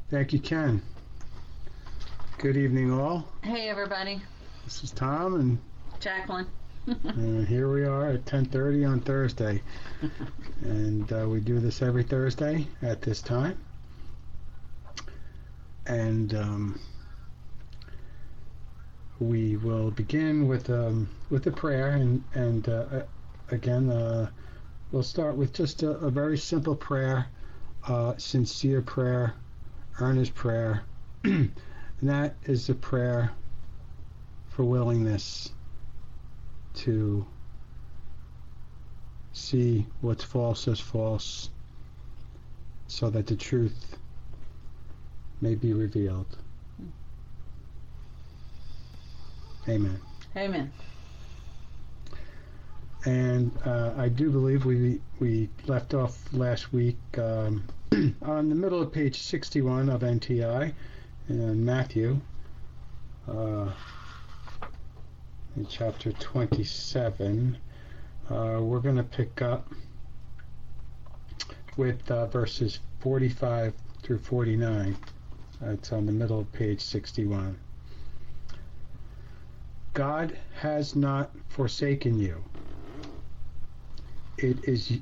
Thank you, Ken. Good evening, all. Hey, everybody. This is Tom, and Jacqueline. Here we are at 10:30 on Thursday. And we do this every Thursday at this time. And we will begin with a prayer, and again, we'll start with just a very simple prayer, sincere prayer, earnest prayer, and that is a prayer for willingness to see what's false as false, so that the truth may be revealed. Amen. Amen. And I do believe we left off last week on the middle of page 61 of NTI in Matthew, in chapter 27. We're going to pick up with verses 45 through 49. It's on the middle of page 61. God has not forsaken you. I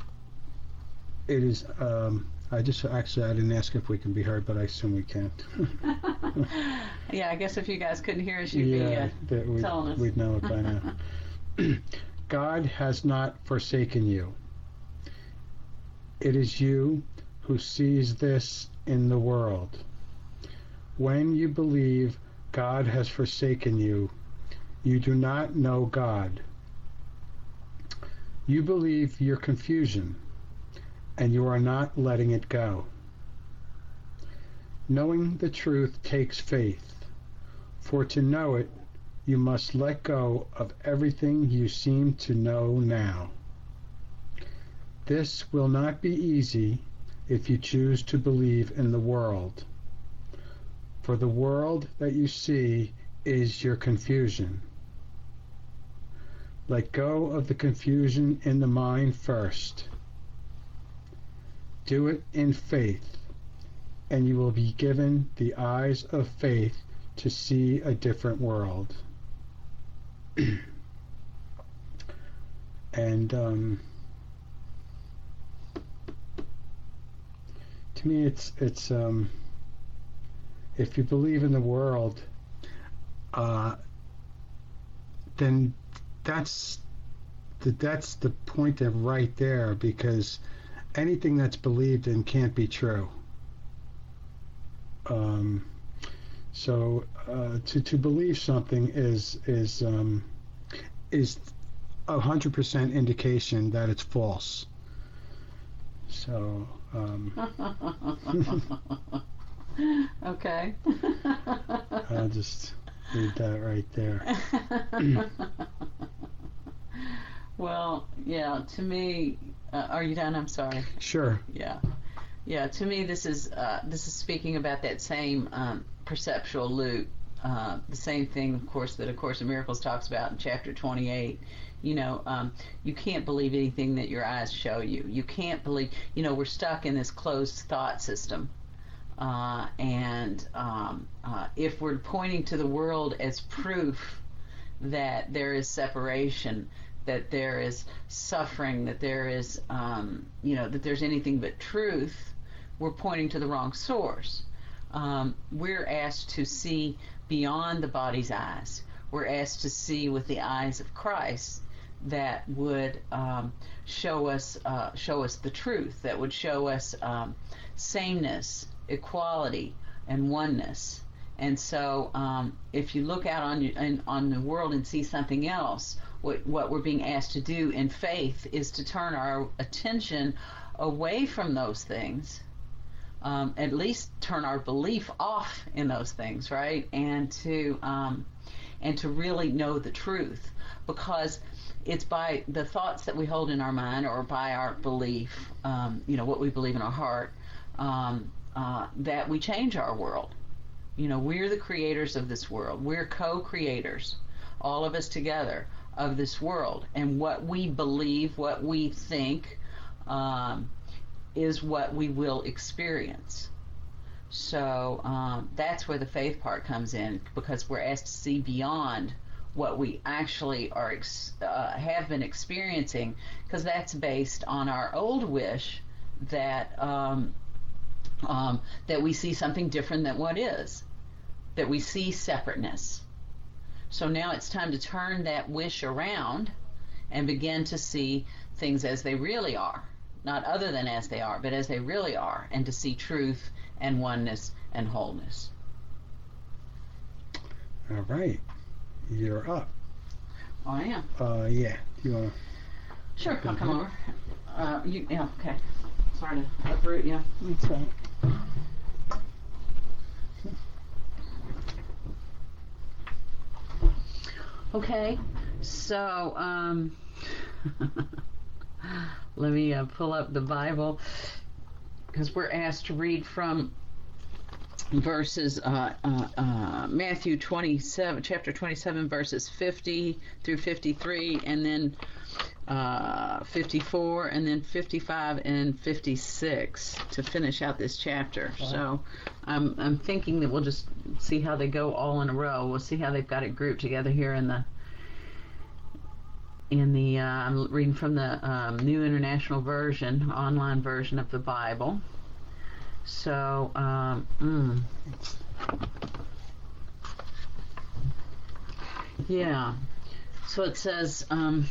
didn't ask if we can be heard, but I assume we can. Yeah, I guess if you guys couldn't hear us, you'd be telling us. We'd know it by now. God has not forsaken you. It is you who sees this in the world. When you believe God has forsaken you, you do not know God. You believe your confusion, and you are not letting it go. Knowing the truth takes faith, for to know it, you must let go of everything you seem to know now. This will not be easy if you choose to believe in the world, for the world that you see is your confusion. Let go of the confusion in the mind first. Do it in faith, and you will be given the eyes of faith to see a different world. And to me, it's if you believe in the world, then that's the point of right there, because anything that's believed in can't be true. So to believe something is 100% indication that it's false. So okay. I'll just leave that right there. Well, yeah, to me, are you done? I'm sorry. Sure. Yeah. To me, this is speaking about that same perceptual loop, the same thing, of course, that A Course in Miracles talks about in chapter 28. You can't believe anything that your eyes show you. You can't believe. We're stuck in this closed thought system, and if we're pointing to the world as proof that there is separation, that there is suffering, that there is, that there's anything but truth, we're pointing to the wrong source. We're asked to see beyond the body's eyes. We're asked to see with the eyes of Christ that would show us the truth, that would show us sameness, equality, and oneness. And so if you look out on the world and see something else, what we're being asked to do in faith is to turn our attention away from those things, at least turn our belief off in those things, right? And to really know the truth, because it's by the thoughts that we hold in our mind, or by our belief, what we believe in our heart, that we change our world. We're the creators of this world. We're co-creators, all of us together, of this world. And what we believe, what we think, is what we will experience. So that's where the faith part comes in, because we're asked to see beyond what we actually are have been experiencing, because that's based on our old wish that that we see something different than what is, that we see separateness. So now it's time to turn that wish around and begin to see things as they really are, not other than as they are, but as they really are, and to see truth and oneness and wholeness. All right. You're up. Oh, I am. Yeah. You want to? Sure, I'll come over. Yeah, okay. Sorry to uproot you. That's right. Okay, so let me pull up the Bible, because we're asked to read from verses Matthew 27, chapter 27, verses 50 through 53, and then 54, and then 55 and 56 to finish out this chapter. So I'm thinking that we'll just see how they go all in a row. We'll see how they've got it grouped together here in the I'm reading from the New International Version, online version of the Bible. So yeah, so it says, and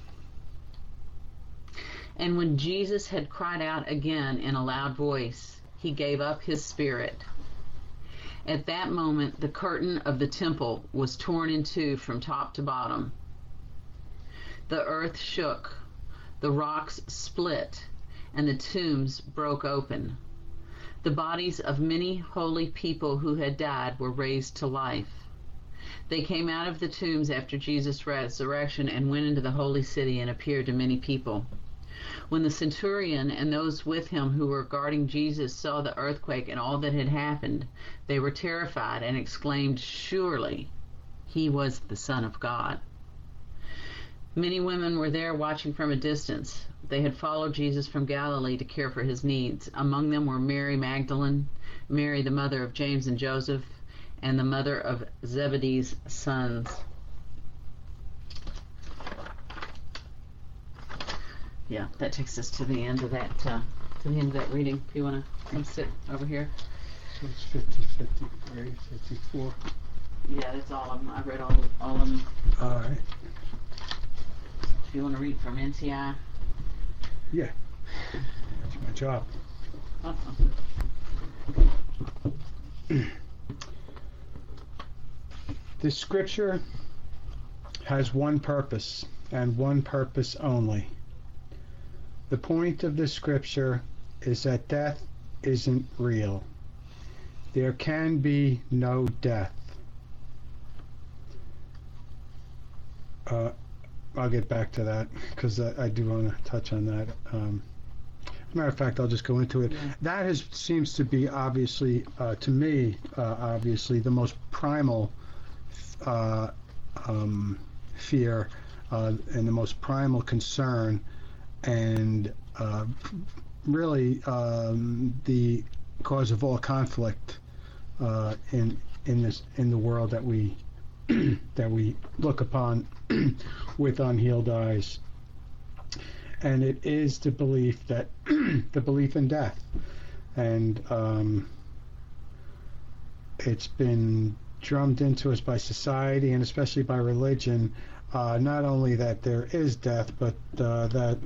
when Jesus had cried out again in a loud voice, he gave up his spirit. At that moment, the curtain of the temple was torn in two from top to bottom. The earth shook, the rocks split, and the tombs broke open. The bodies of many holy people who had died were raised to life. They came out of the tombs after Jesus' resurrection and went into the holy city and appeared to many people. When the centurion and those with him who were guarding Jesus saw the earthquake and all that had happened, they were terrified and exclaimed, "Surely he was the Son of God." Many women were there watching from a distance. They had followed Jesus from Galilee to care for his needs. Among them were Mary Magdalene, Mary the mother of James and Joseph, and the mother of Zebedee's sons. Yeah, that takes us to the end of that reading. If you want to come sit over here. So it's 50, 53, 54. Yeah, that's all of them. I've read all of them. All right. If you want to read from NCI. Yeah. That's my job. This scripture has one purpose, and one purpose only. The point of this scripture is that death isn't real. There can be no death. I'll get back to that, because I do want to touch on that. Matter of fact, I'll just go into it. Yeah. That seems to be obviously, to me, obviously the most primal fear and the most primal concern, and really the cause of all conflict in the world that we that we look upon with unhealed eyes. And it is the belief that the belief in death, and it's been drummed into us by society and especially by religion, not only that there is death, but that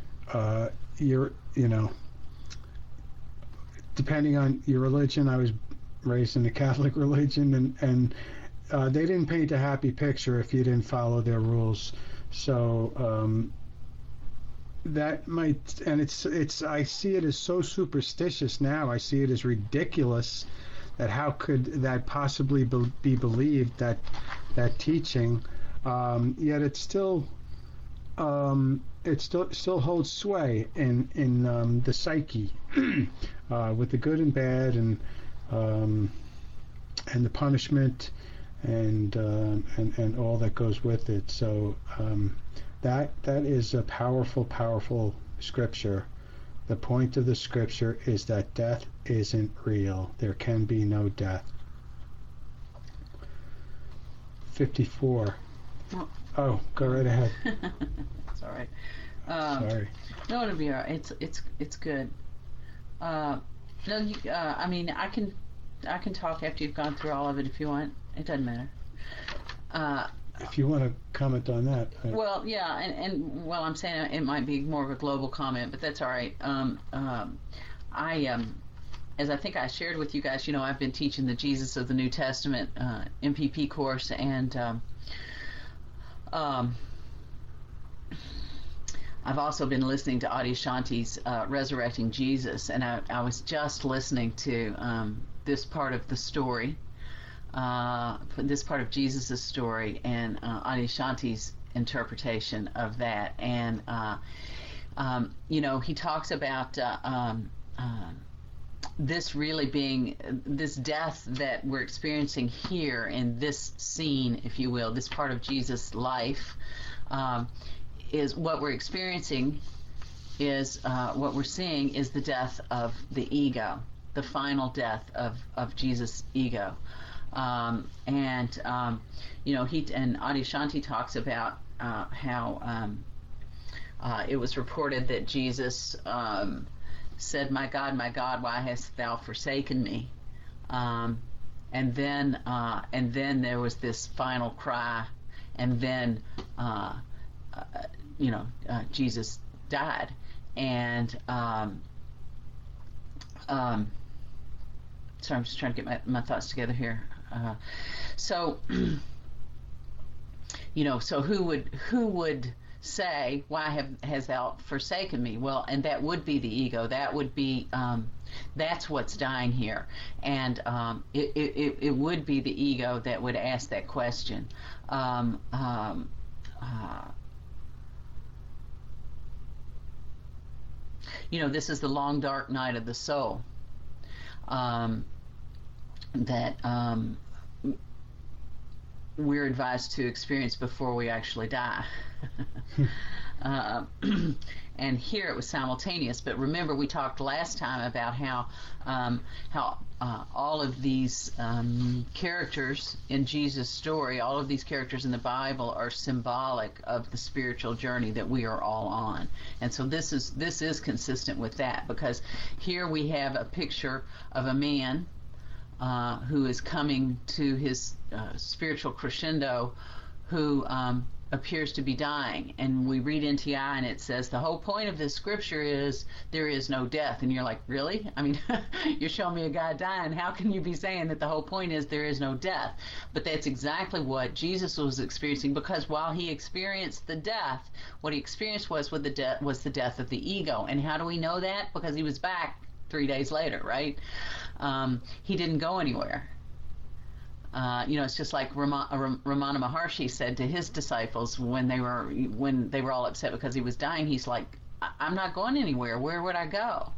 depending on your religion. I was raised in the Catholic religion, and they didn't paint a happy picture if you didn't follow their rules. So that might, and it's I see it as so superstitious now. I see it as ridiculous that how could that possibly be believed, that teaching, yet it still holds sway in the psyche with the good and bad, and the punishment and all that goes with it. So that is a powerful scripture, The point of the scripture is that death isn't real. There can be no death. 54. Oh, go right ahead. It's all right. Sorry. No, it'll be all right. It's good. No, I mean, I can talk after you've gone through all of it if you want. It doesn't matter. If you want to comment on that. Well, yeah, and well, I'm saying it might be more of a global comment, but that's all right. As I think I shared with you guys, I've been teaching the Jesus of the New Testament MPP course, and I've also been listening to Adyashanti's Resurrecting Jesus, and I was just listening to this part of the story, this part of Jesus' story, and Adyashanti's interpretation of that. And, he talks about this really being this death that we're experiencing here in this scene, if you will, this part of Jesus' life, is what we're experiencing, is what we're seeing is the death of the ego, the final death of Jesus' ego. He and Adyashanti talks about how it was reported that Jesus said, my God, why hast thou forsaken me? And then there was this final cry, and then Jesus died. And so I'm just trying to get my thoughts together here. So who would say, why has thou forsaken me? Well, and that would be the ego. That would be that's what's dying here, and it would be the ego that would ask that question. This is the long dark night of the soul that we're advised to experience before we actually die. And here it was simultaneous. But remember, we talked last time about how all of these characters in Jesus' story, all of these characters in the Bible, are symbolic of the spiritual journey that we are all on. And so this is consistent with that, because here we have a picture of a man who is coming to his spiritual crescendo, who appears to be dying. And we read NTI and it says the whole point of this scripture is there is no death. And you're like, really? I mean, you're showing me a guy dying. How can you be saying that the whole point is there is no death? But that's exactly what Jesus was experiencing, because while he experienced the death, what he experienced was the death of the ego. And how do we know that? Because he was back 3 days later, right? He didn't go anywhere. It's just like Ramana Maharshi said to his disciples when they were all upset because he was dying. He's like, I'm not going anywhere. Where would I go?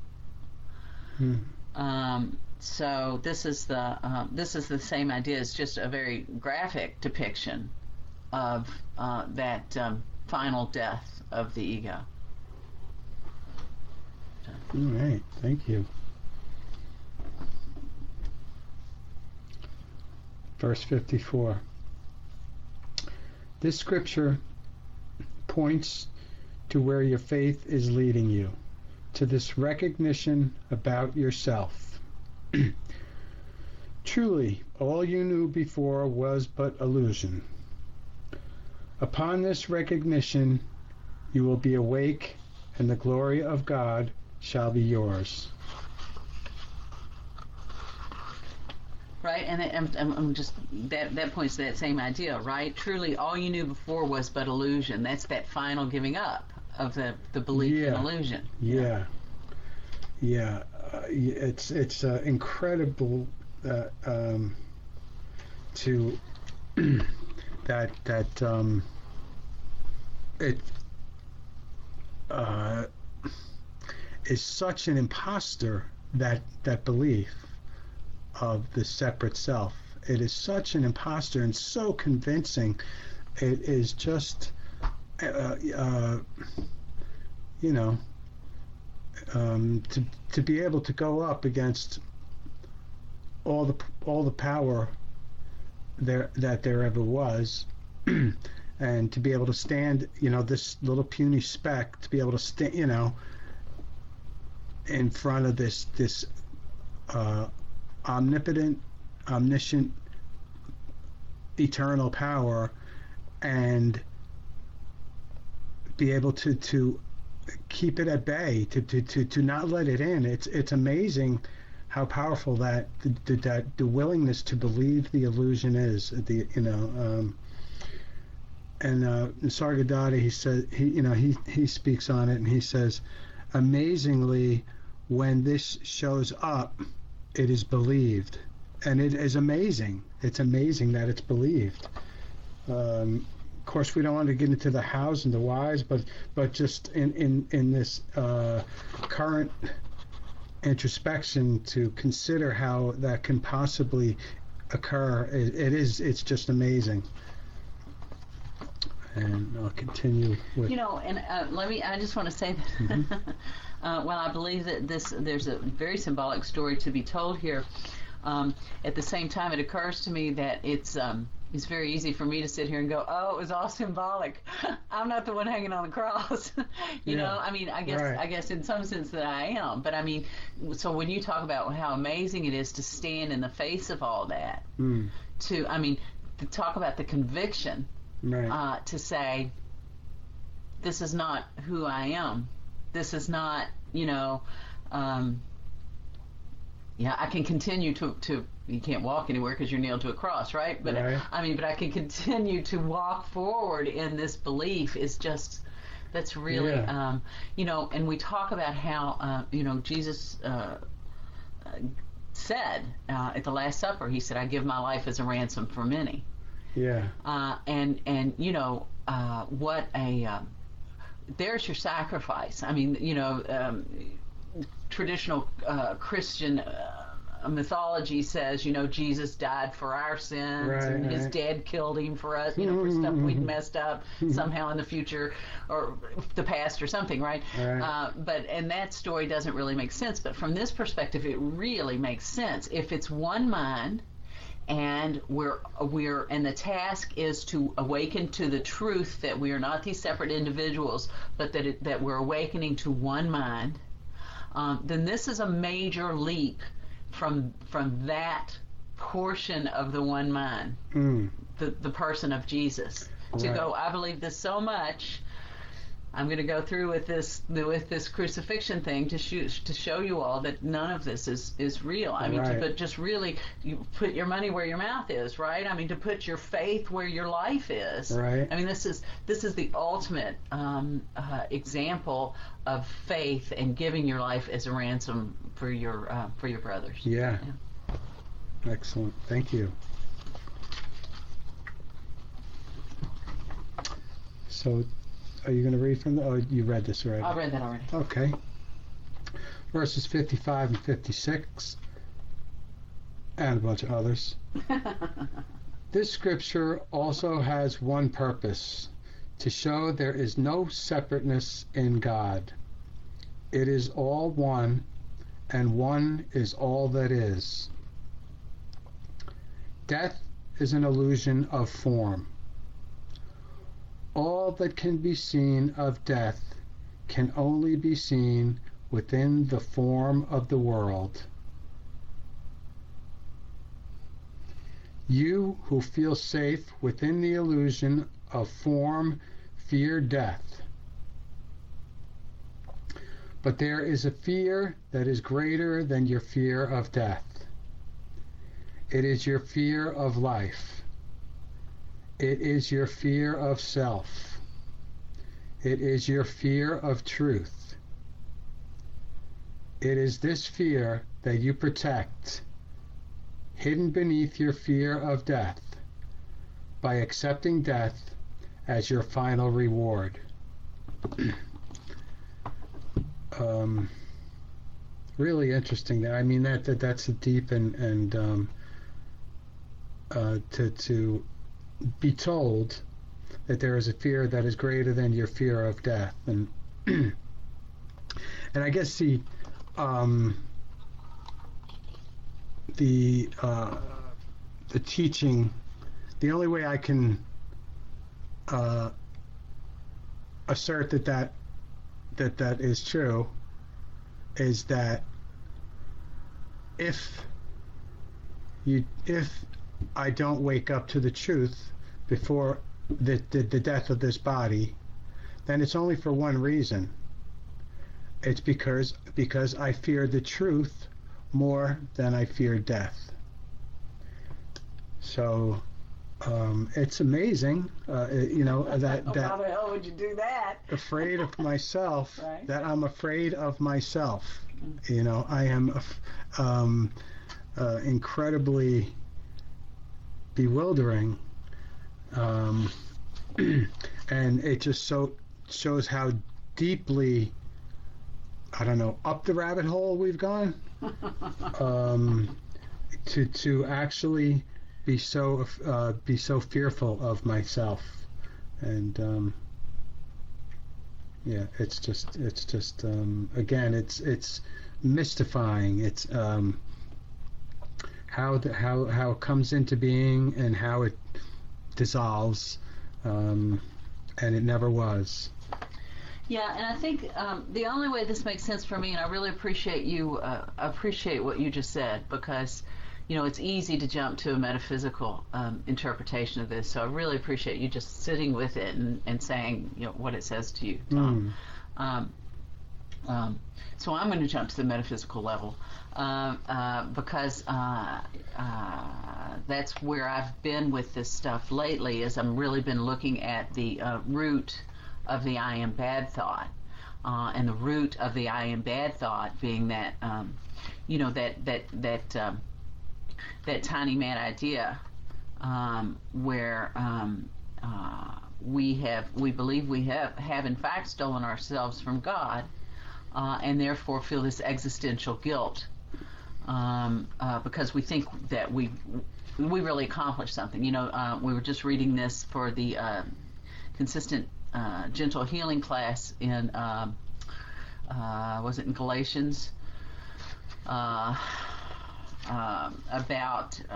So this is the same idea. It's just a very graphic depiction of that final death of the ego. All right, thank you. Verse 54. This scripture points to where your faith is leading you, to this recognition about yourself. Truly, all you knew before was but illusion. Upon this recognition, you will be awake, and the glory of God shall be yours. Right, and I'm just that points to that same idea, right? Truly, all you knew before was but illusion. That's that final giving up of the belief in illusion. Yeah. It's incredible to that it is such an imposter, that belief of the separate self. It is such an imposter and so convincing. It is just to be able to go up against all the power that there ever was, and to be able to stand, this little puny speck, to be able to stand, in front of this omnipotent, omniscient, eternal power, and be able to keep it at bay, to not let it in. It's amazing how powerful that the willingness to believe the illusion is. And Sargadada, he said, he speaks on it, and he says, amazingly, when this shows up, it is believed, and it is amazing. It's amazing that it's believed. Of course, we don't want to get into the hows and the whys, but just in this current introspection, to consider how that can possibly occur, it's just amazing. And I'll continue with. I just want to say that. Mm-hmm. While I believe that there's a very symbolic story to be told here, at the same time, it occurs to me that it's very easy for me to sit here and go, oh, it was all symbolic. I'm not the one hanging on the cross. you know, I mean, I guess in some sense that I am. But I mean, so when you talk about how amazing it is to stand in the face of all that, to talk about the conviction, to say, this is not who I am. This is not, I can continue to you can't walk anywhere because you're nailed to a cross, right? But but I can continue to walk forward in this belief that's really, and we talk about how, Jesus said at the Last Supper, he said, I give my life as a ransom for many. Yeah. What a, there's your sacrifice. I mean, traditional Christian mythology says, Jesus died for our sins, and his dad killed him for us, for stuff we'd messed up somehow in the future or the past or something, right? And that story doesn't really make sense. But from this perspective, it really makes sense. If it's one mind, and and the task is to awaken to the truth that we are not these separate individuals, but that we're awakening to one mind, then this is a major leap from that portion of the one mind, the person of Jesus, to go, I believe this so much, I'm going to go through with this crucifixion thing to show you all that none of this is real. I mean, but just really, you put your money where your mouth is, right? I mean, to put your faith where your life is. Right. I mean, this is the ultimate example of faith and giving your life as a ransom for your brothers. Yeah. Excellent. Thank you. So, are you going to read from the? Oh, you read this already. I read that already. Okay. Verses 55 and 56, and a bunch of others. This scripture also has one purpose: to show there is no separateness in God. It is all one, and one is all that is. Death is an illusion of form. All that can be seen of death can only be seen within the form of the world. You who feel safe within the illusion of form fear death. But there is a fear that is greater than your fear of death. It is your fear of life. It is your fear of self. It is your fear of truth. It is this fear that you protect, hidden beneath your fear of death, by accepting death as your final reward. Really interesting. I mean, that's a deep and to be told that there is a fear that is greater than your fear of death. And And I guess the teaching, the only way I can assert that is true is that if I don't wake up to the truth before the death of this body, then it's only for one reason. It's because I fear the truth more than I fear death. So it's amazing, that how the hell would you do that? Afraid of myself, right? That I'm afraid of myself. I am incredibly bewildering, and it just so shows how deeply, I don't know, up the rabbit hole we've gone, to actually be so fearful of myself, and it's just again, it's mystifying. It's how it comes into being and how it dissolves, and it never was. Yeah, and I think the only way this makes sense for me, and I really appreciate what you just said, because it's easy to jump to a metaphysical interpretation of this. So I really appreciate you just sitting with it and saying what it says to you, Tom. So I'm going to jump to the metaphysical level, because that's where I've been with this stuff lately. Is I'm really been looking at the root of the I am bad thought, and the root of the I am bad thought being that that tiny mad idea, where we believe we have in fact stolen ourselves from God, and therefore feel this existential guilt, because we think that we really accomplished something. We were just reading this for the consistent gentle healing class in was it in Galatians, about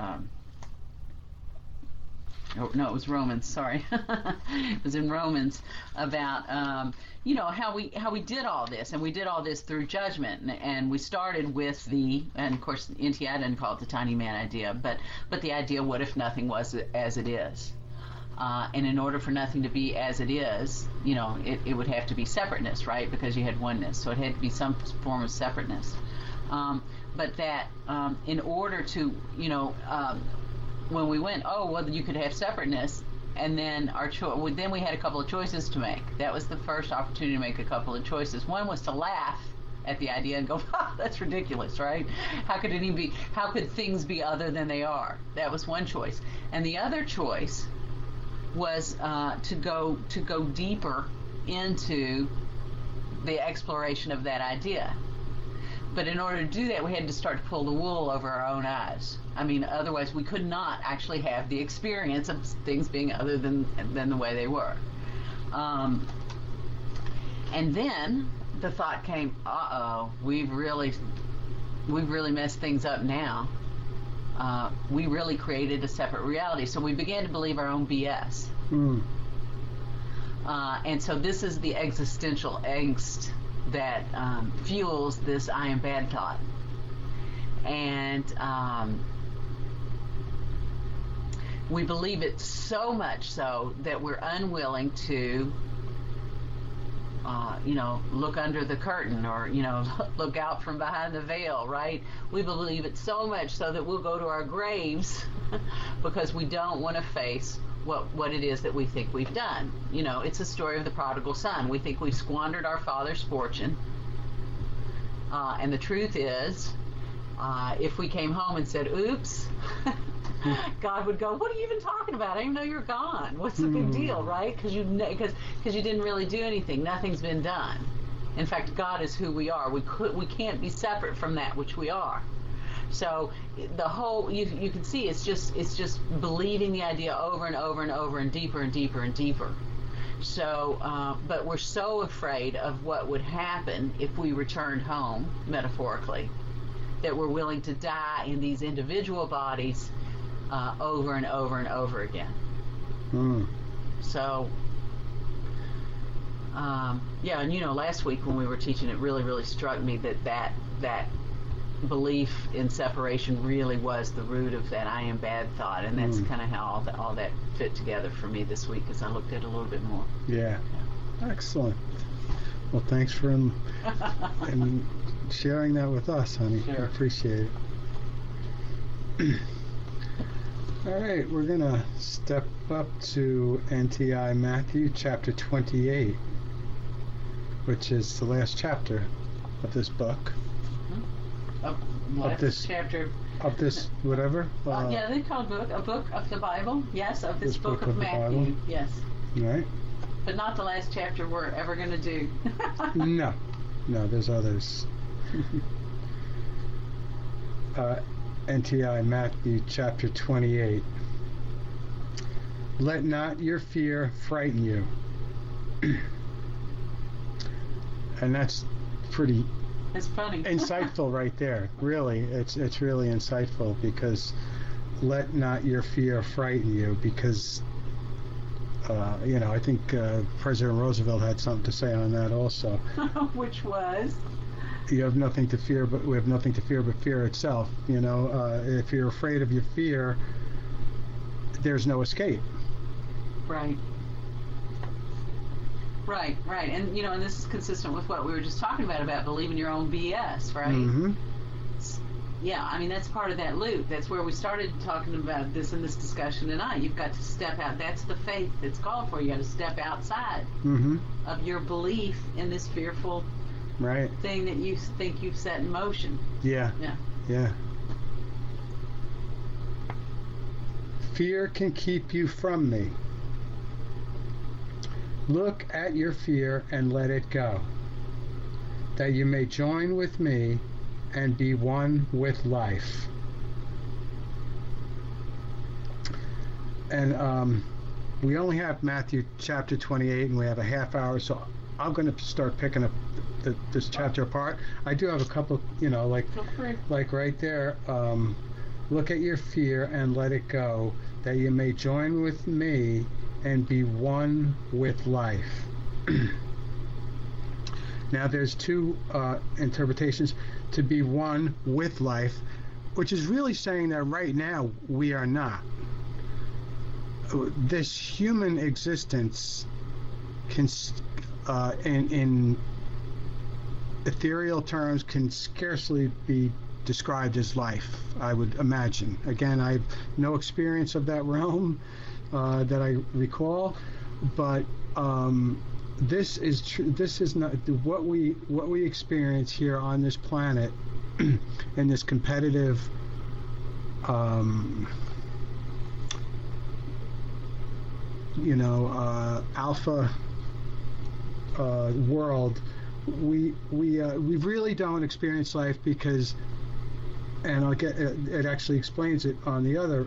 no, it was Romans, sorry. It was in Romans about how we did all this, and we did all this through judgment, and we started with and of course NTI didn't call it the tiny man idea, but the idea, what if nothing was as it is? And in order for nothing to be as it is, it would have to be separateness, right? Because you had oneness, so it had to be some form of separateness. But that in order to, when we went, you could have separateness, and then then we had a couple of choices to make. That was the first opportunity to make a couple of choices. One was to laugh at the idea and go, that's ridiculous, right? How could things be other than they are? That was one choice. And the other choice was to go deeper into the exploration of that idea. But in order to do that, we had to start to pull the wool over our own eyes. I mean, otherwise we could not actually have the experience of things being other than the way they were. And then the thought came, we've really messed things up now. We really created a separate reality. So we began to believe our own BS. And so this is the existential angst that fuels this I am bad thought. And we believe it so much so that we're unwilling to look under the curtain, or look out from behind the veil, right? We believe it so much so that we'll go to our graves because we don't want to face what it is that we think we've done. It's a story of the prodigal son. We think we've squandered our father's fortune, and the truth is, if we came home and said, oops, God would go, what are you even talking about? I didn't know you're gone. What's the big deal, right? Because you didn't really do anything. Nothing's been done. In fact, God is who we are. We can't be separate from that which we are. So the whole, you can see, it's just believing the idea over and over and over, and deeper and deeper and deeper, So, but we're so afraid of what would happen if we returned home, metaphorically, that we're willing to die in these individual bodies over and over and over again. So, yeah, and last week when we were teaching, it really, really struck me that belief in separation really was the root of that I am bad thought, and that's kind of how all that fit together for me this week as I looked at it a little bit more. Yeah. Excellent. Well, thanks for and sharing that with us, honey. Sure. I appreciate it. All right, we're going to step up to NTI Matthew chapter 28, which is the last chapter of this book. Of this chapter of this whatever. Yeah, they call it a book of the Bible. Yes, of this book of Matthew. Bible. Yes. All right. But not the last chapter we're ever going to do. No, there's others. NTI Matthew chapter 28. Let not your fear frighten you. And that's pretty It's funny. insightful right there. Really, it's really insightful, because let not your fear frighten you, because I think President Roosevelt had something to say on that also. Which was? You have nothing to fear, but we have nothing to fear but fear itself. If you're afraid of your fear, there's no escape. Right. And and this is consistent with what we were just talking about believing your own BS, right? Mm-hmm. Yeah, I mean, that's part of that loop. That's where we started talking about this in this discussion tonight. You've got to step out. That's the faith that's called for. You got to step outside of your belief in this fearful thing that you think you've set in motion. Yeah. Fear can keep you from me. Look at your fear and let it go, that you may join with me and be one with life. And we only have Matthew chapter 28, and we have a half hour, so I'm going to start picking up this chapter apart. I do have a couple, like right there. Look at your fear and let it go, that you may join with me and be one with life. Now there's two interpretations. To be one with life, which is really saying that right now we are not. This human existence can, in ethereal terms, can scarcely be described as life, I would imagine. Again, I have no experience of that realm that I recall, but this is true. This is not what we experience here on this planet in this competitive alpha world. We really don't experience life because, and I'll get it actually explains it on the other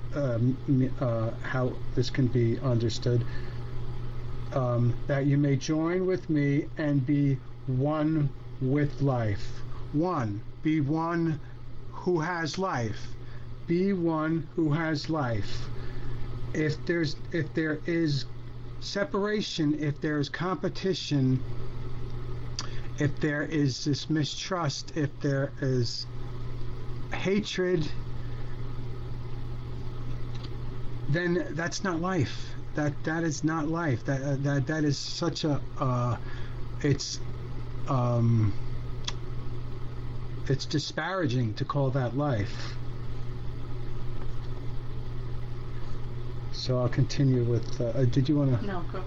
how this can be understood. That you may join with me and be one with life. One, be one who has life. Be one who has life. If there is separation, if there is competition, if there is this mistrust, if there is hatred, then that's not life. That is not life. That is such a it's disparaging to call that life. So I'll continue with. Did you want to? No, go.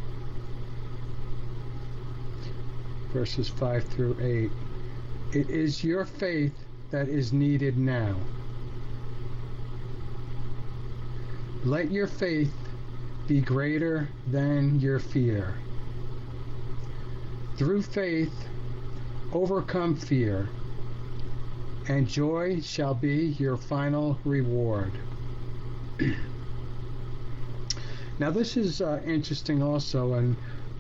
Verses 5 through 8. It is your faith that is needed now. Let your faith be greater than your fear. Through faith, overcome fear, and joy shall be your final reward. Now this is interesting also, and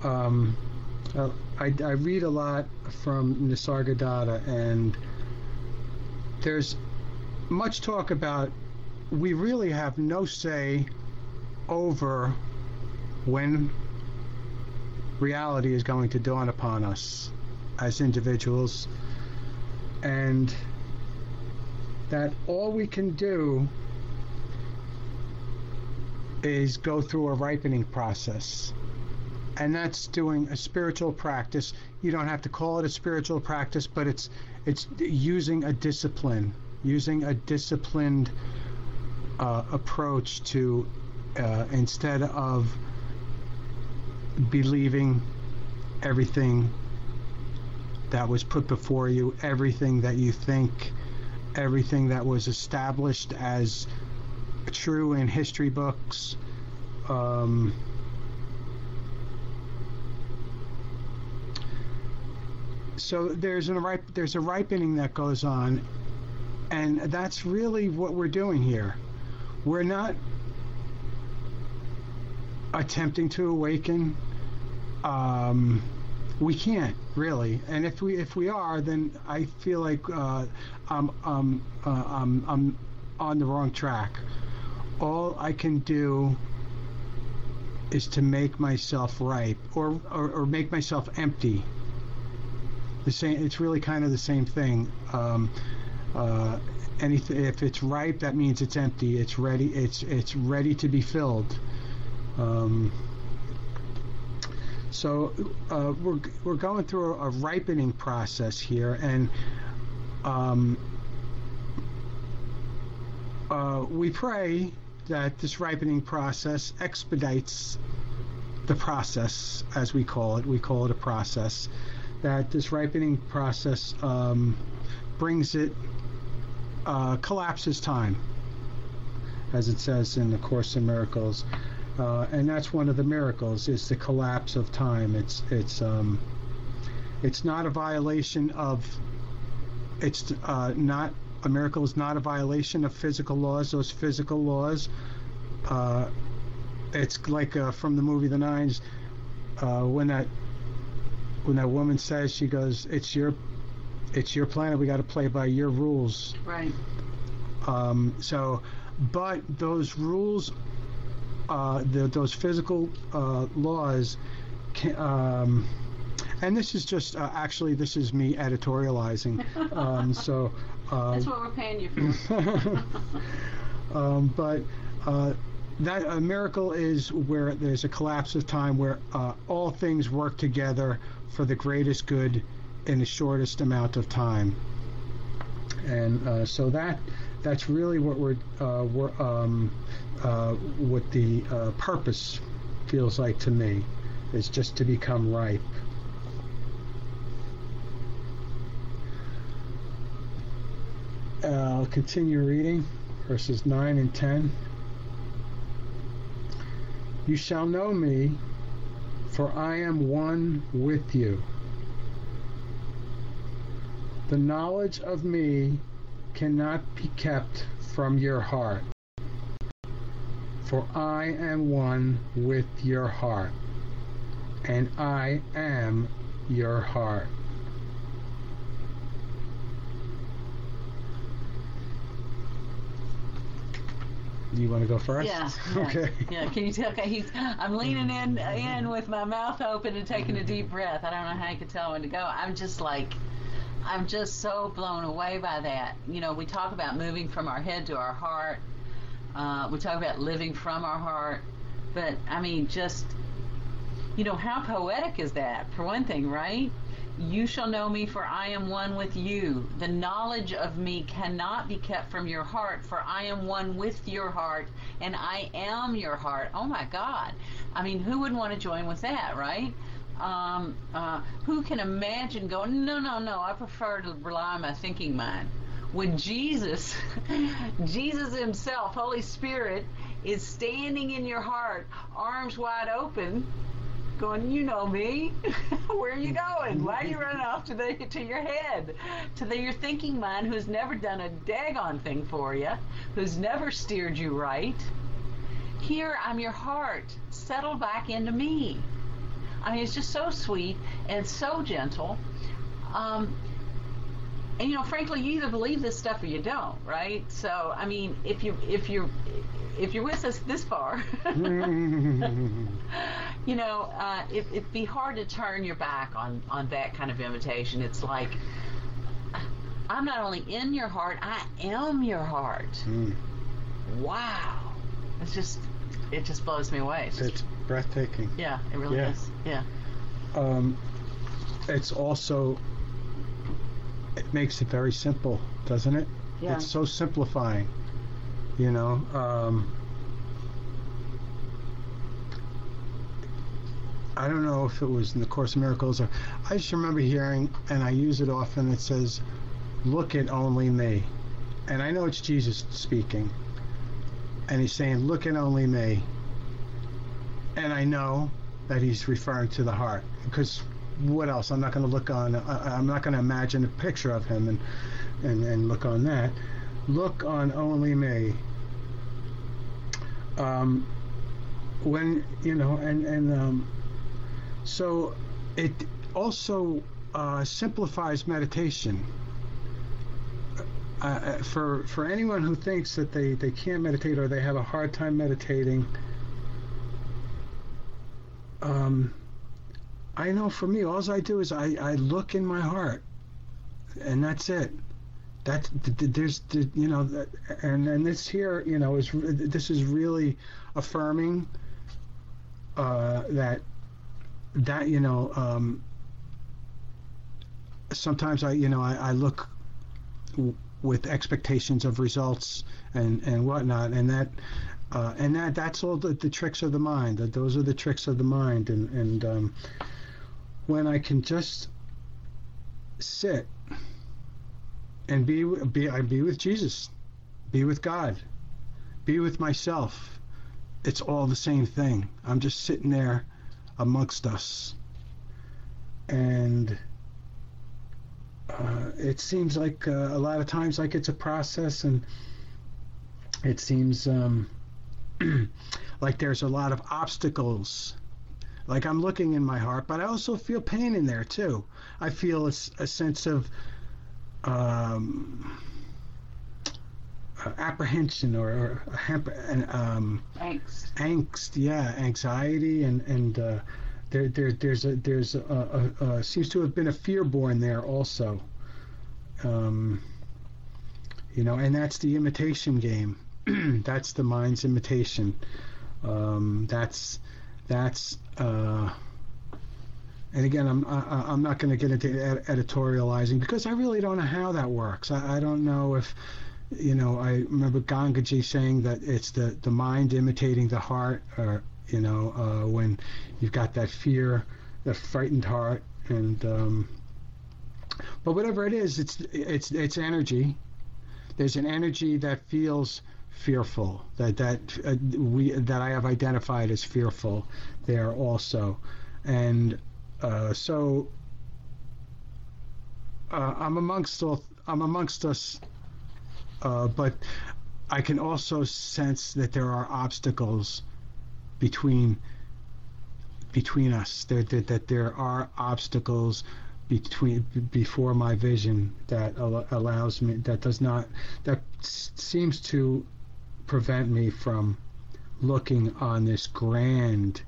I read a lot from Nisargadatta, and there's much talk about we really have no say over when reality is going to dawn upon us as individuals, and that all we can do is go through a ripening process, and that's doing a spiritual practice. You don't have to call it a spiritual practice, but it's using a disciplined approach to instead of believing everything that was put before you, everything that you think, everything that was established as true in history books. So there's a ripening that goes on, and that's really what we're doing here. We're not attempting to awaken. We can't really, and if we are, then I feel like I'm on the wrong track. All I can do is to make myself ripe, or make myself empty. The same. It's really kind of the same thing. Anything, if it's ripe, that means it's empty. It's ready. It's ready to be filled. So we're going through a ripening process here, and we pray that this ripening process expedites the process, as we call it. We call it a process. That this ripening process brings it, collapses time, as it says in the Course in Miracles. And that's one of the miracles, is the collapse of time. It's not a violation of. It's not a miracle. Is not a violation of physical laws. Those physical laws. It's like from the movie The Nines, when that woman says, she goes, "It's your planet. We got to play by your rules." Right. But those rules. Those physical laws can, and this is just actually, this is me editorializing. That's what we're paying you for. But that a miracle is where there's a collapse of time, where all things work together for the greatest good in the shortest amount of time. And so that's really what what the purpose feels like to me, is just to become ripe. I'll continue reading verses 9 and 10. You shall know me, for I am one with you. The knowledge of me cannot be kept from your heart, for I am one with your heart, and I am your heart. Do you want to go first? Yeah. Okay. Yeah. Can you tell? Okay, I'm leaning in with my mouth open and taking a deep breath. I don't know how you can tell when to go. I'm just so blown away by that. You know, we talk about moving from our head to our heart. We talk about living from our heart. But, I mean, just, you know, how poetic is that, for one thing, right? You shall know me, for I am one with you. The knowledge of me cannot be kept from your heart, for I am one with your heart, and I am your heart. Oh, my God. I mean, who wouldn't want to join with that, right? Who can imagine going, no, I prefer to rely on my thinking mind. When Jesus himself, Holy Spirit, is standing in your heart, arms wide open, going, you know me. Where are you going? Why are you running off to your head, to your thinking mind, who's never done a daggone thing for you, who's never steered you right? Here, I'm your heart. Settle back into me. I mean, it's just so sweet and so gentle. And frankly, you either believe this stuff or you don't, right? So, I mean, if you're with us this far, it'd be hard to turn your back on that kind of invitation. It's like, I'm not only in your heart, I am your heart. Wow. It just blows me away. It's breathtaking. Yeah, it really is. Yeah. It's also, it makes it very simple, doesn't it? Yeah. It's so simplifying, I don't know if it was in the Course in Miracles or I just remember hearing, and I use it often, it says, look at only me. And I know it's Jesus speaking. And he's saying, look at only me. And I know that he's referring to the heart. Because what else? I'm not going to look on, I'm not going to imagine a picture of him and look on that. Look on only me. So it also simplifies meditation. For anyone who thinks that they can't meditate or they have a hard time meditating, I know for me, all I do is I look in my heart, and that's it. And this here, this is really affirming that sometimes I look with expectations of results and whatnot, and that's all the tricks of the mind. Those are the tricks of the mind, and when I can just sit and be with Jesus, be with God, be with myself, it's all the same thing. I'm just sitting there amongst us, and it seems like a lot of times like it's a process, and it seems like there's a lot of obstacles. Like I'm looking in my heart, but I also feel pain in there too. I feel a sense of apprehension or angst, anxiety, and there's seems to have been a fear born there also, and that's the imitation game. That's the mind's imitation. That's and again, I'm not going to get into editorializing because I really don't know how that works. I don't know if, I remember Gangaji saying that it's the mind imitating the heart, or, when you've got that fear, the frightened heart, and, but whatever it is, it's energy. There's an energy that feels fearful, that I have identified as fearful there also, and so I'm amongst us, but I can also sense that there are obstacles between us. That there are obstacles before my vision that allows me, that seems to prevent me from looking on this grand,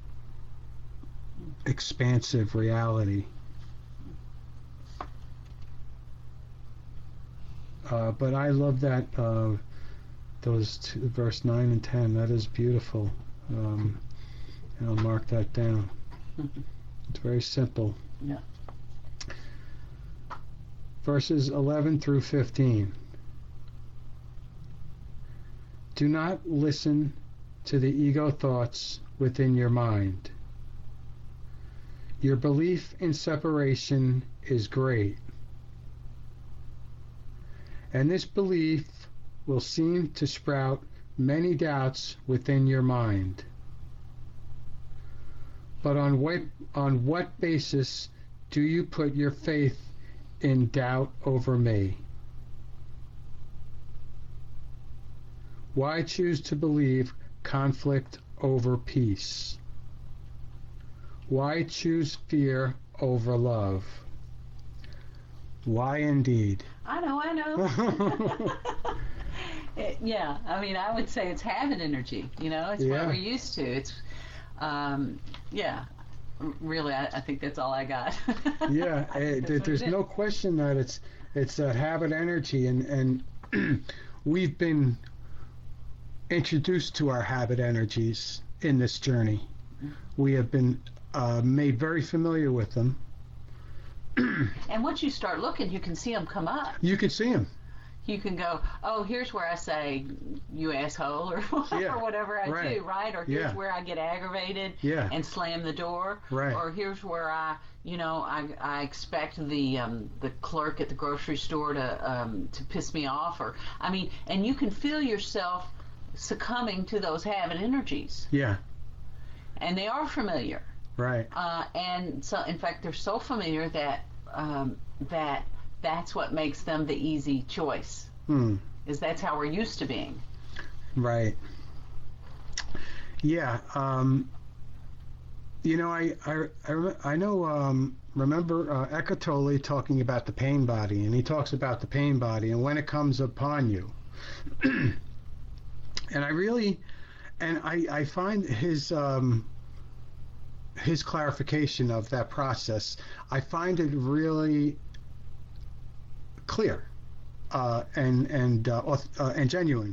expansive reality. But I love that, those verse 9 and 10. That is beautiful. And I'll mark that down. It's very simple. Yeah. Verses 11 through 15. Do not listen to the ego thoughts within your mind. Your belief in separation is great, and this belief will seem to sprout many doubts within your mind. But on what basis do you put your faith in doubt over me? Why choose to believe conflict over peace? Why choose fear over love? Why indeed? I know. Yeah, I mean, I would say it's habit energy. It's what we're used to. It's, yeah. Really, I think that's all I got. Yeah, there's no question that it's that habit energy, and we've been introduced to our habit energies in this journey. We have been made very familiar with them. And once you start looking, you can see them come up. You can see them. You can go, oh, here's where I say, you asshole, or whatever I do, right? Or here's where I get aggravated and slam the door. Right. Or here's where I expect the clerk at the grocery store to piss me off. Or, I mean, and you can feel yourself succumbing to those habit energies. Yeah. And they are familiar. Right. And so, in fact, they're so familiar that that's what makes them the easy choice. Is that's how we're used to being. Right. Yeah. I know. Remember Eckhart Tolle talking about the pain body, and he talks about the pain body and when it comes upon you. And I find his clarification of that process, I find it really clear and genuine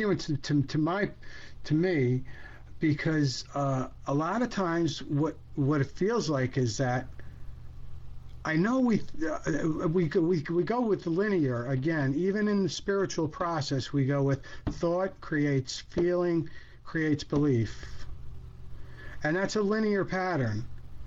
to me, because a lot of times what it feels like is that I know we go with the linear again. Even in the spiritual process, we go with thought creates feeling, creates belief. And that's a linear pattern.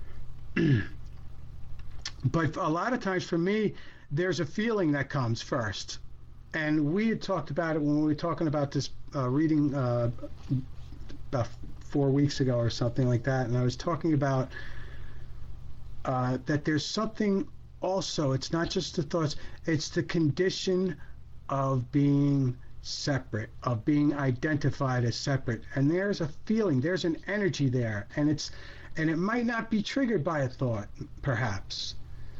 But a lot of times for me, there's a feeling that comes first. And we had talked about it when we were talking about this reading about 4 weeks ago or something like that. And I was talking about that there's something also, it's not just the thoughts, it's the condition of being separate, of being identified as separate. And there's a feeling, there's an energy there, and it might not be triggered by a thought, perhaps.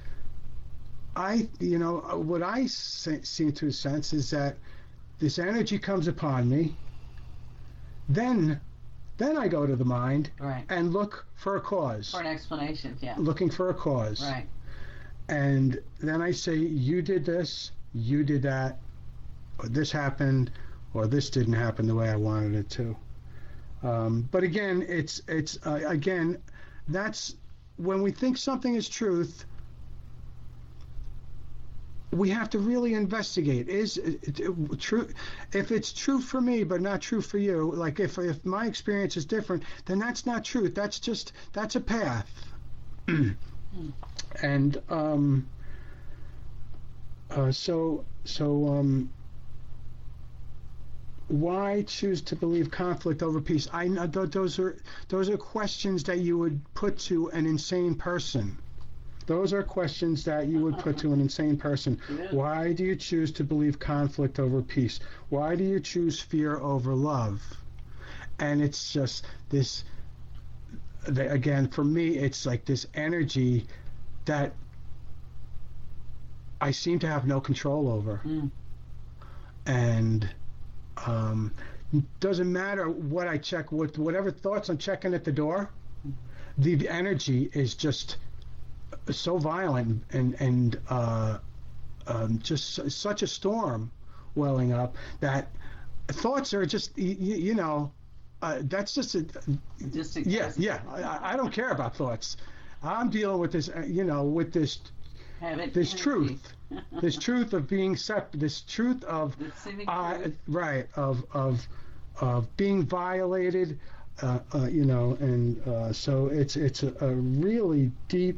What I seem to sense is that this energy comes upon me, then I go to the mind and look for a cause. For an explanation, yeah. Looking for a cause. Right. And then I say, you did this, you did that, or this happened, or this didn't happen the way I wanted it to. But again, it's that's when we think something is truth, we have to really investigate. Is it true? If it's true for me but not true for you, like if my experience is different, then that's not truth. That's a path. And why choose to believe conflict over peace? I know those are questions that you would put to an insane person. Those are questions that you would put to an insane person. Yeah. Why do you choose to believe conflict over peace? Why do you choose fear over love? And it's just this, again, for me, it's like this energy that I seem to have no control over. And doesn't matter what I check, whatever thoughts I'm checking at the door, the energy is just so violent and just such a storm welling up that thoughts are just that's just I don't care about thoughts. I'm dealing with this with this truth this truth of being separate, this truth of of being violated, and so it's a really deep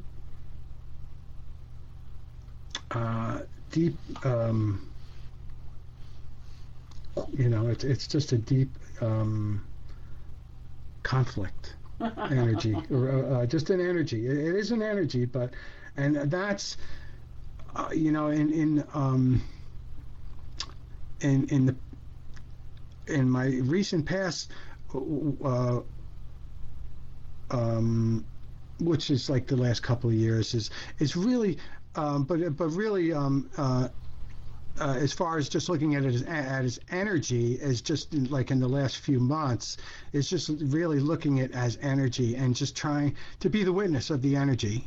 it's just a deep conflict energy, or just an energy. It is an energy, and that's in my recent past, which is like the last couple of years, is really, but really, as far as just looking at it as energy, is just like in the last few months, is just really looking at it as energy and just trying to be the witness of the energy,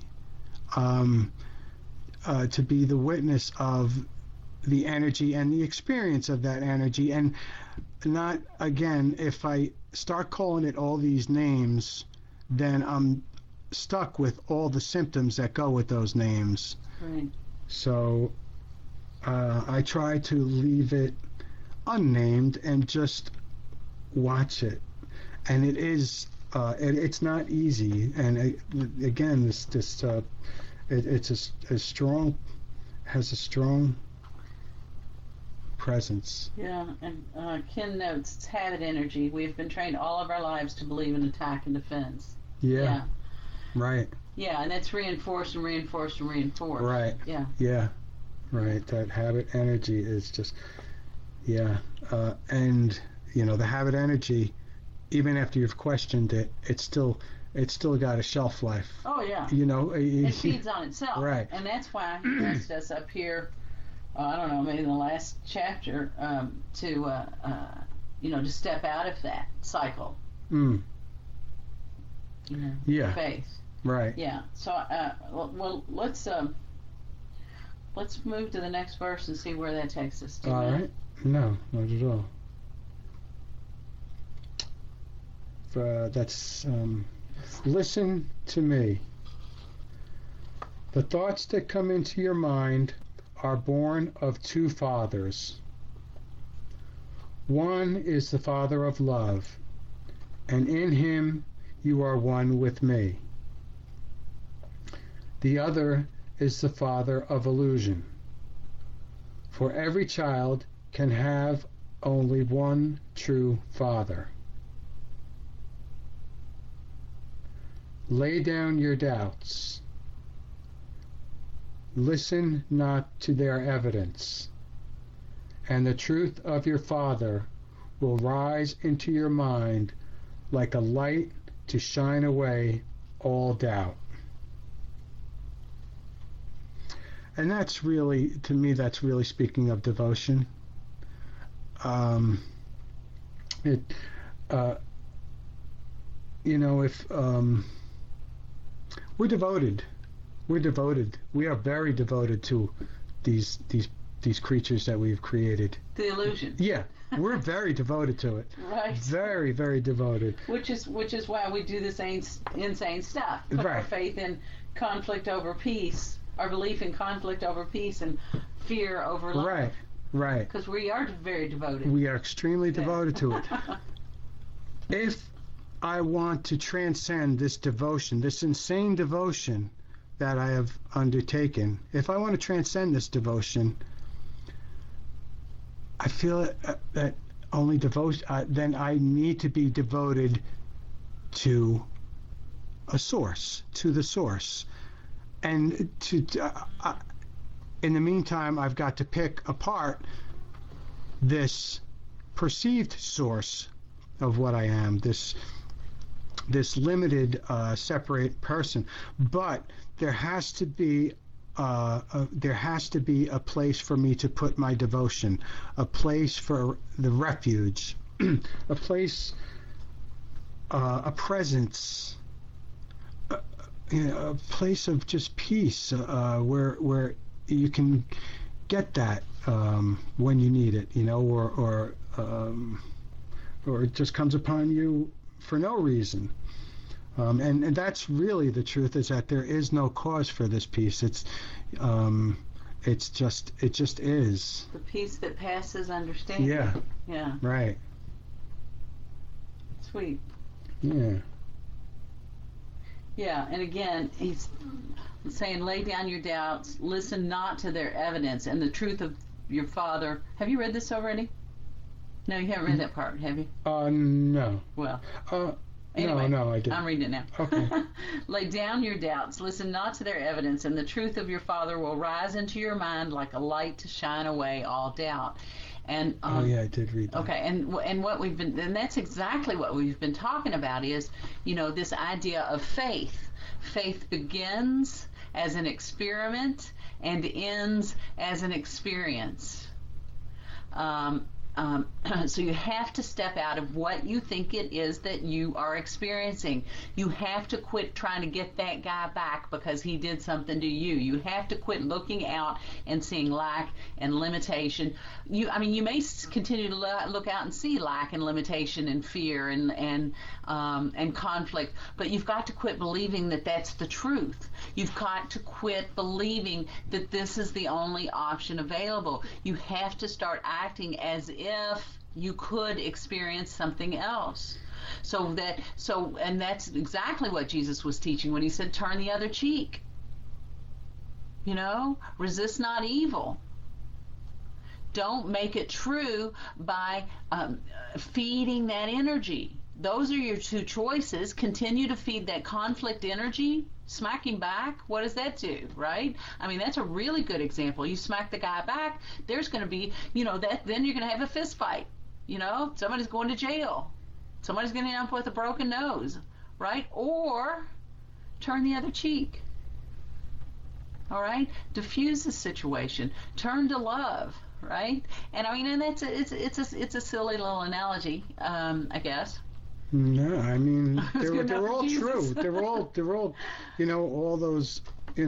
to be the witness of the energy and the experience of that energy, and not, again, if I start calling it all these names, then I'm stuck with all the symptoms that go with those names. Right. So I try to leave it unnamed and just watch it. And it is, it's not easy. And again, it's a strong, has a strong presence. Yeah, and Ken notes, it's habit energy. We have been trained all of our lives to believe in attack and defense. Yeah. Right. Yeah, and that's reinforced and reinforced and reinforced. Right. Yeah. Yeah. Right. That habit energy is just, yeah. And, the habit energy, even after you've questioned it, it's still got a shelf life. Oh, yeah. It feeds on itself. Right. And that's why he asked us up here, I don't know, maybe in the last chapter, to step out of that cycle. Mm. Yeah. Faith. Right. Yeah. So, well, let's move to the next verse and see where that takes us to. All right. No, not at all. That's listen to me. The thoughts that come into your mind are born of two fathers. One is the Father of love, and in him you are one with me. The other is the Father of illusion. For every child can have only one true Father. Lay down your doubts. Listen not to their evidence, and the truth of your Father will rise into your mind like a light to shine away all doubt. And that's really, to me, that's really speaking of devotion. If we're devoted. We are very devoted to these creatures that we've created. The illusion. Yeah, we're very devoted to it. Right. Very, very devoted. Which is why we do this insane stuff. Put Right. our faith in conflict over peace, our belief in conflict over peace, and fear over love. Right. Right. Because we are very devoted. We are extremely devoted to it. If I want to transcend this devotion, this insane devotion that I have undertaken, if I want to transcend this devotion, I feel that only devotion, then I need to be devoted to a source, to the source. And in the meantime, I've got to pick apart this perceived source of what I am, this limited, separate person. But there has to be a place for me to put my devotion, a place for the refuge, a place, a presence, a place of just peace, where you can get that when you need it, or it just comes upon you for no reason. And that's really the truth, is that there is no cause for this peace. It just is. The peace that passes understanding. Yeah. Yeah. Right. Sweet. Yeah. Yeah, and again, he's saying, lay down your doubts, listen not to their evidence, and the truth of your Father. Have you read this already? No, you haven't read that part, have you? No. Well. Anyway, no, I didn't. I'm reading it now. Okay. Lay down your doubts, listen not to their evidence, and the truth of your Father will rise into your mind like a light to shine away all doubt. And oh yeah, I did read that. Okay, and what we've been, and that's exactly what we've been talking about is, this idea of faith. Faith begins as an experiment and ends as an experience. So you have to step out of what you think it is that you are experiencing. You have to quit trying to get that guy back because he did something to you. You have to quit looking out and seeing lack and limitation. You may continue to look out and see lack and limitation and fear and conflict, but you've got to quit believing that that's the truth. You've got to quit believing that this is the only option available. You have to start acting as if you could experience something else. And that's exactly what Jesus was teaching when he said, turn the other cheek. Resist not evil. Don't make it true by feeding that energy. Those are your two choices. Continue to feed that conflict energy, smack him back. What does that do, right? That's a really good example. You smack the guy back, there's going to be, then you're going to have a fist fight. Somebody's going to jail. Somebody's going to end up with a broken nose, right? Or turn the other cheek. All right? Diffuse the situation. Turn to love, right? And and that's it's a silly little analogy, I guess. No, they're all true. They're all, all those,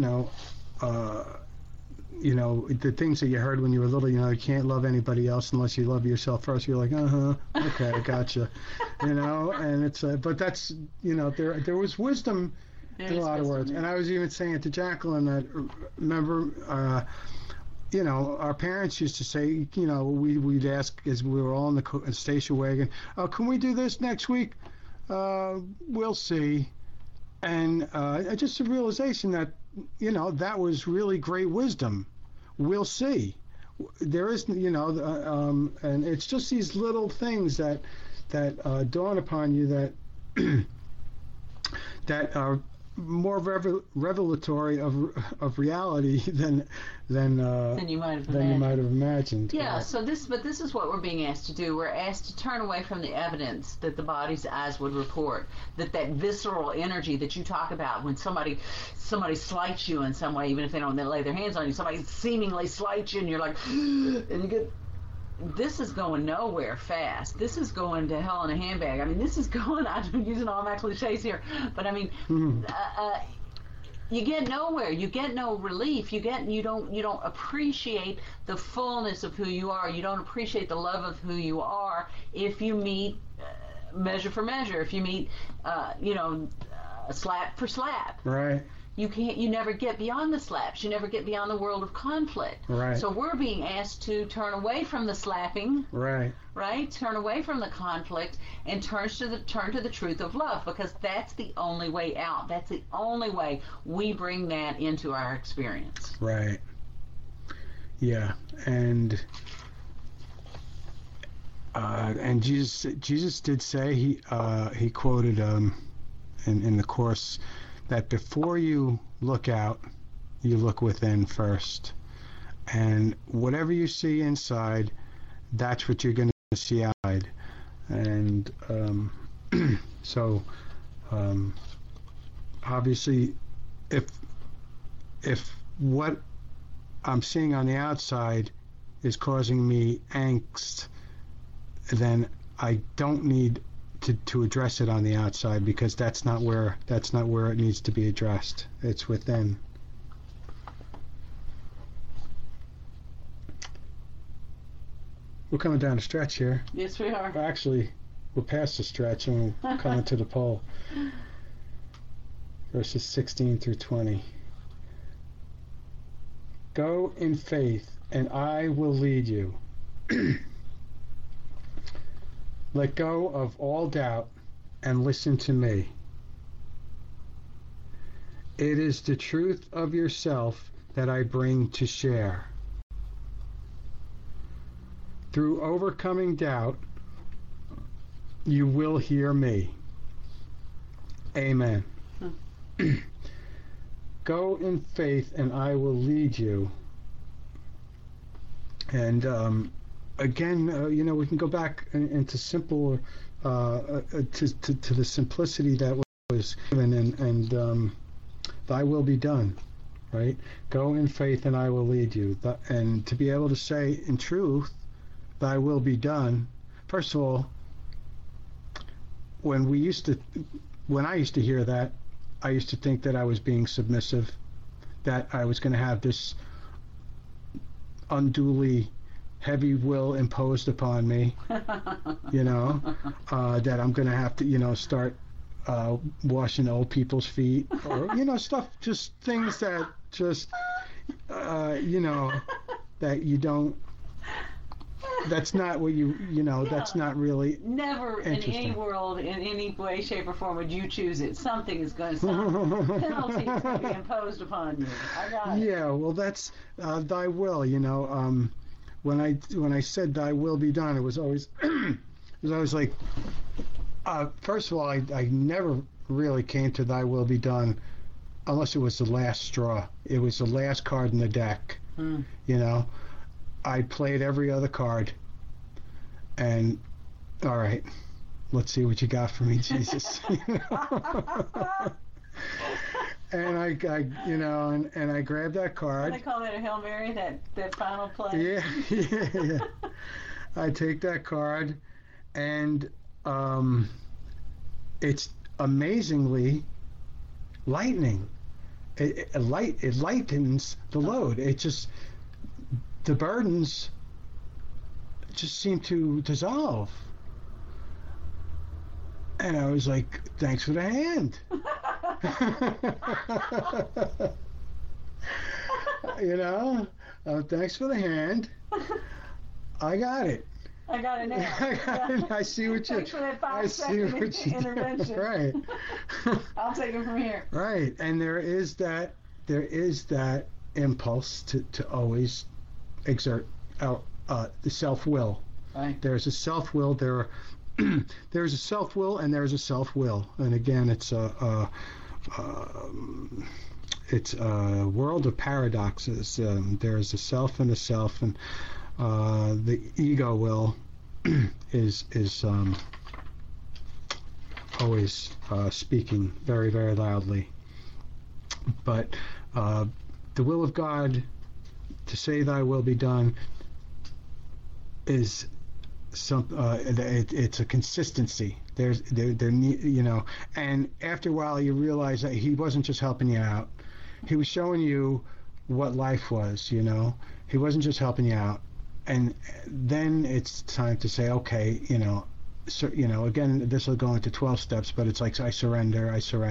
the things that you heard when you were little. You can't love anybody else unless you love yourself first. You're like, okay, I gotcha. And it's, but that's, there was wisdom in a lot of words. And I was even saying it to Jacqueline that, remember, our parents used to say, we'd ask as we were all in the station wagon, can we do this next week? We'll see. And just a realization that, that was really great wisdom. We'll see. There is, and it's just these little things that dawn upon you that that are more revelatory of reality than you might have imagined. Yeah. So this is what we're being asked to do. We're asked to turn away from the evidence that the body's eyes would report. That visceral energy that you talk about when somebody slights you in some way, even if they don't lay their hands on you, somebody seemingly slights you, and you're like, and you get. This is going nowhere fast. This is going to hell in a handbag. This is going. I'm using all my cliches here, but you get nowhere. You get no relief. You don't appreciate the fullness of who you are. You don't appreciate the love of who you are if you meet measure for measure. If you meet, slap for slap. Right. You never get beyond the slaps. You never get beyond the world of conflict. Right. So we're being asked to turn away from the slapping. Right. Right? Turn away from the conflict and turn to the truth of love, because that's the only way out. That's the only way we bring that into our experience. Right. Yeah. And Jesus did say, he quoted in the Course, that before you look out, you look within first. And whatever you see inside, that's what you're going to see outside. And so obviously, if what I'm seeing on the outside is causing me angst, then I don't need to address it on the outside, because that's not where it needs to be addressed. It's within. We're coming down the stretch here. Yes, we are. Actually, we're past the stretch and we're coming to the pole. Verses 16 through 20. Go in faith, and I will lead you. Let go of all doubt and listen to me. It is the truth of yourself that I bring to share. Through overcoming doubt, you will hear me. Amen. Go in faith, and I will lead you. And again, we can go back into simple, to the simplicity that was given, and thy will be done, right? Go in faith and I will lead you. And to be able to say in truth, thy will be done. First of all, when I used to hear that, I used to think that I was being submissive, that I was going to have this unduly heavy will imposed upon me, that I'm going to have to, start washing old people's feet, or, stuff, just things that just, that you don't, that's not what that's not really never in any world, in any way, shape, or form would you choose it. Something is going to, some penalty is going to be imposed upon you. I got it. Yeah, well, that's thy will, when I said thy will be done, it was always, like, first of all, I never really came to thy will be done unless it was the last straw. It was the last card in the deck, I played every other card, and all right, let's see what you got for me, Jesus. And I grabbed that card. They call that a Hail Mary, that final play. Yeah. I take that card, and it's amazingly lightening. It lightens the load. It just, the burdens just seem to dissolve. And I was like, thanks for the hand. Thanks for the hand. I got it. I got it now. I got it. I see what you. Thanks for that 5-second intervention. Right. I'll take it from here. Right, and there is that impulse to always exert the self-will. Right. There's a self-will. There's a self-will, and there's a self-will. And again, it's a world of paradoxes. There's a self and a self, and the ego will is always speaking very, very loudly. But the will of God, to say thy will be done, is it's a consistency. There and after a while you realize that he wasn't just helping you out. He was showing you what life was, He wasn't just helping you out. And then it's time to say, okay, again, this will go into 12 steps, but it's like, I surrender.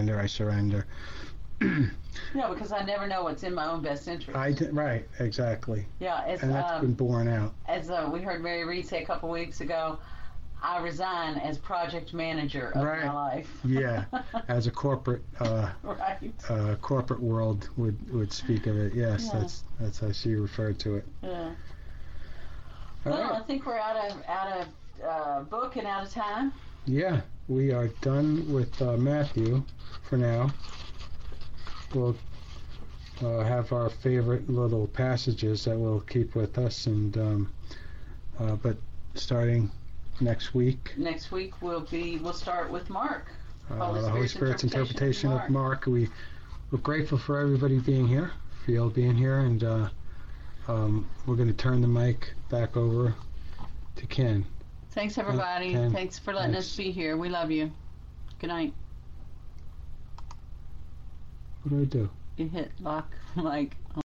No, because I never know what's in my own best interest. Right, exactly. Yeah, and that's been borne out. As we heard Mary Reed say a couple weeks ago, I resign as project manager of my life. Yeah, as a corporate, corporate world would speak of it. Yes, yeah. That's how she referred to it. Yeah. Well, I think we're out of book and out of time. Yeah, we are done with Matthew for now. We'll have our favorite little passages that we'll keep with us, and but starting next week. Next week we'll start with Mark. The Holy Spirit's interpretation of Mark. We're grateful for everybody being here, for you all being here, and we're going to turn the mic back over to Ken. Thanks, everybody. Ken, thanks for letting us be here. We love you. Good night. What do I do? You hit lock mic on.